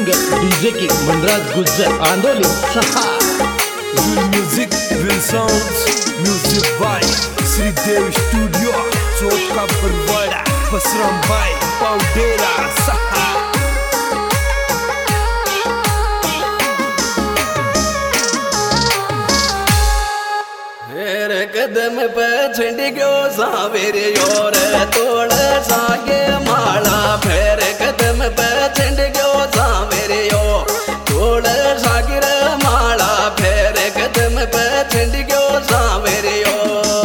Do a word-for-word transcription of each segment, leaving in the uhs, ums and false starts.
Singer DJ की मनराज गुज्जर आंदोलन सहा music will sounds music by Shridev studio Chauth ka Barwara Basram भाई पाउडेरा सहा मेरे कदम पे छिंड गयो सावेरे और तोड़ सागे माला फेर कदम पे छिंड गयो सावेरे ओ तोड़ सागिर माला फेर कदम पे छिंड गयो सावेरे ओ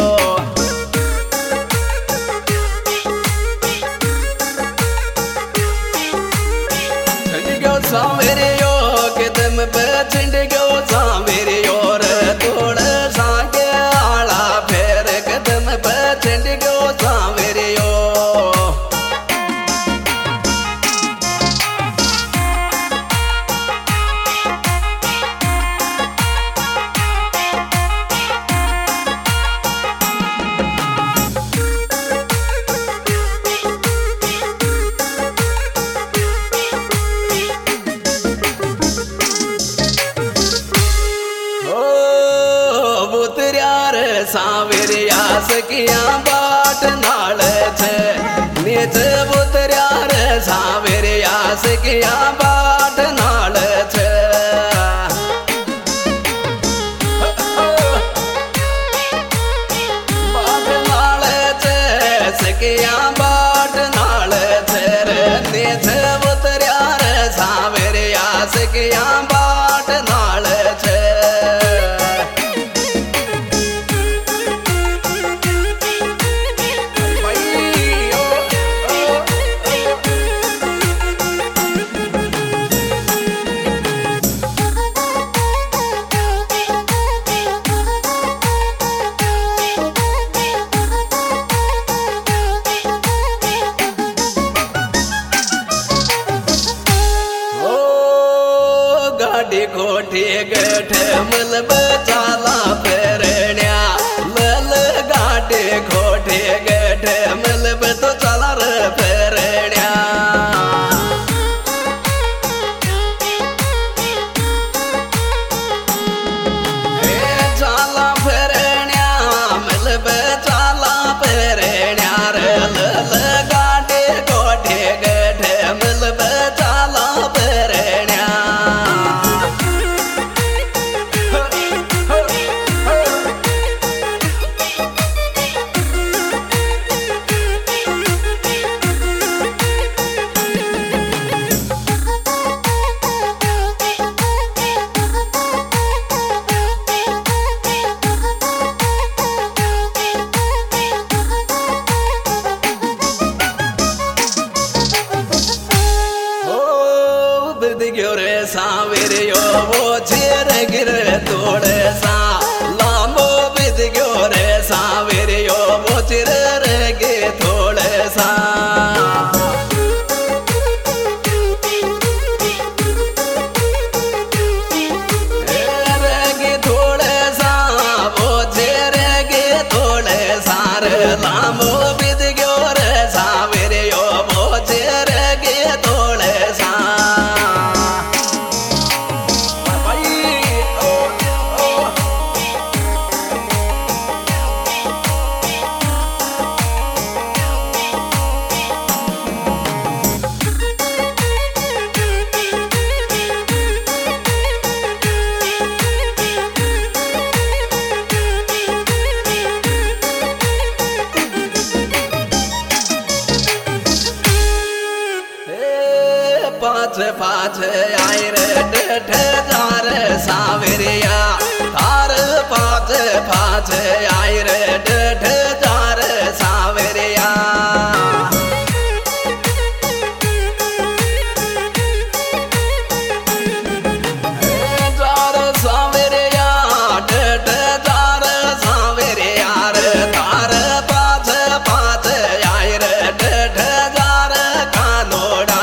छिंड गयो सावेरे ओ कदम पे छिंड गयो सावेरे और तोड़ सागे आला फेर कदम पे छिंड गयो सावेरे ओ सावेरिया सकिया बाट नाल छे नीच बुतरिया रे सावेरिया सकिया बाट नाल छे बाट नाल छे सकिया बाट नाल छे रे नीच बुतरिया रे सावेरिया सकिया बाट नाल छे गाड़ी कोठी गठ मलब चाला फेरण्या लल गाड़ी कोठी गठ मलब तो चाला रे फेरण्या चाला फेरण्या मलब चाला फेरण्या रे लल गाड़ी कोठी गठ मलब चाला फेरण्या सावेरे यो वो चेर गिर तोड़े सा लांबो बिद गयो रे सावेरे यो वो चेर गे थोड़े सा गे थोड़े सा वो चेर गे थोड़े सा रे लांबो बिद गयो रे सावेरे यो वो चेर गे थोड़े सा पाँच पाँच आई रे डेठ जार सावेरिया तार पाँच पाँच आई रे डेठ जार सावेरिया जार सावेरिया डेठ जार सावेरिया रे तार पाँच पाँच आई रे डेठ जार कानोड़ा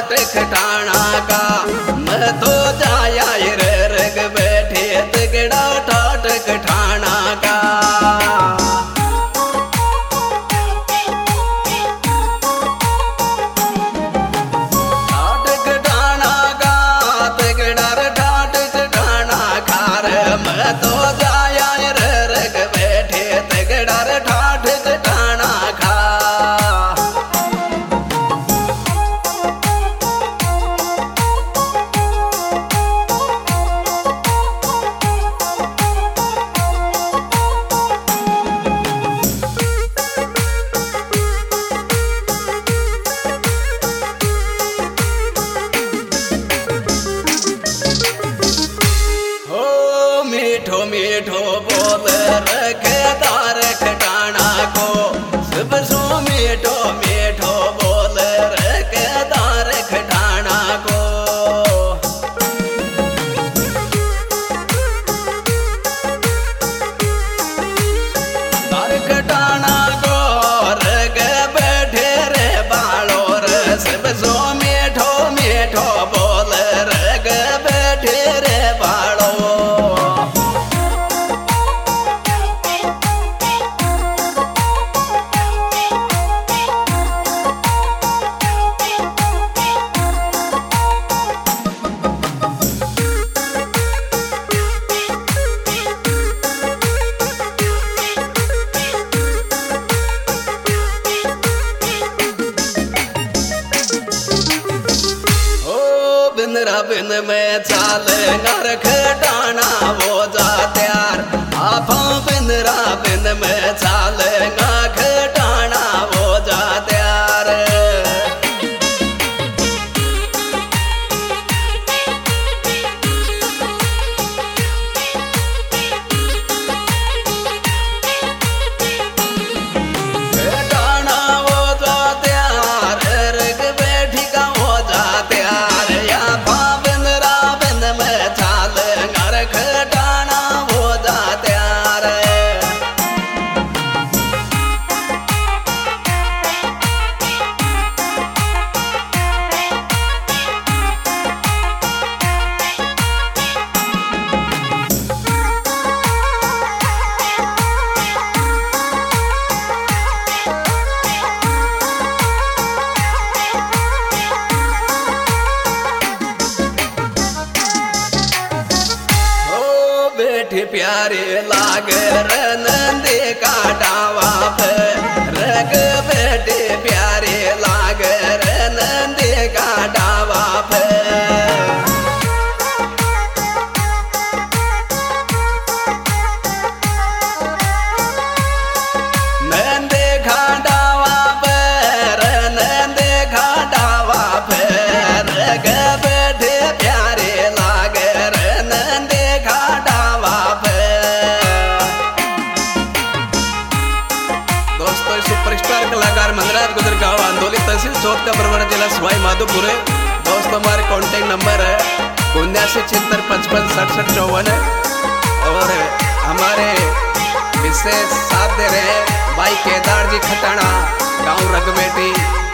ठाट खटाना का मैं तो जाया रे रग बैठे तगड़ा ठाट खटाना का ठाट खटाना का तगड़ा ठाट खटाना खार मैं तो जाया रे रग बैठे तगड़ा ठाट खटाना खा मीठो मीठो बोल रखदार खटाना को सब सो मीठो मीठो बोल रखदार खटाना को दार खटाना को रग बैठे रे बालो रे सब सो मीठो मीठो बोल रग बैठे रे बालो बिंदरा बिन में चाल नर खटाना वो जा त्यार आपा बिंदरा बिन में चाल ना खटाना वो जा त्यार खटाना वो जा त्यार रग बैठी का वो जा त्यार खटाना वो जा त्यार बैठी प्यारे लाग नंदे का डावा पे रग बैठे प्यारे लाग नंदे का डावा पे नंदे का डावा पे नंदे का डावा पे रग बैठे प्यारे लाग नंदे का सुपरस्टार कलाकार मंगराज गुजर गांव आंदोली तहसील चौथ का बरवाड़ा जिला सवाई माधोपुर है। दोस्त हमारे कॉन्टेक्ट नंबर है उन्यासी छिहत्तर पचपन सड़सठ चौवन है और हमारे विशेष साथ दे रहे हैं भाई केदार जी खटाना गाँव रगबेटी।